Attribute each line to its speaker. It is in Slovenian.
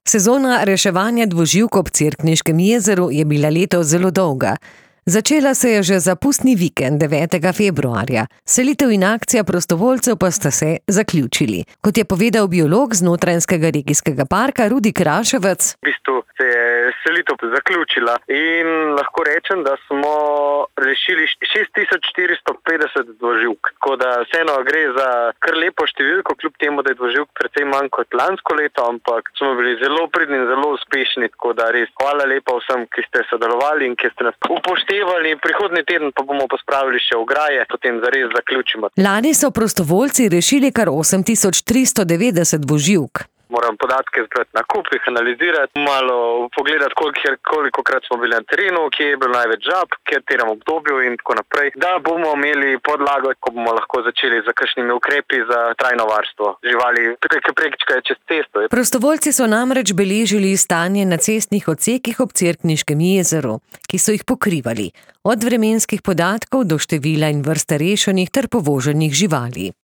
Speaker 1: Sezona reševanja dvoživk ob Cerkniškem jezeru je bila letos zelo dolga. Začela se je že za pustni vikend 9. februarja. Selitev in akcija prostovoljcev pa sta se zaključili. Kot je povedal biolog z Notranjskega regijskega parka Rudi Kraševec.
Speaker 2: V bistvu se je selitev zaključila in lahko rečem, da smo rešili 6450 dvoživk. Tako da vseeno gre za kar lepo številko, kljub temu, da je dvoživk precej manj kot lansko leto, ampak smo bili zelo pridni in zelo uspešni, tako da res hvala lepa vsem, ki ste sodelovali in ki ste nas upoštevali. Prihodnji teden pa bomo pospravili še ograje, potem zares zaključimo.
Speaker 1: Lani so prostovoljci rešili kar 8390 dvoživk.
Speaker 2: Moram podatke zbrati na kup, jih analizirati, malo pogledati, kolikokrat smo bili na terenu, kje je bilo največ žab, v katerem obdobju in tako naprej. Da bomo imeli podlago, ko bomo lahko začeli z kakšnimi ukrepi za trajno varstvo živali, ki prečkajo čez cesto.
Speaker 1: Prostovoljci so namreč beležili stanje na cestnih odsekih ob Cerkniškem jezeru, ki so jih pokrivali, od vremenskih podatkov do števila in vrste rešenih ter povoženih živali.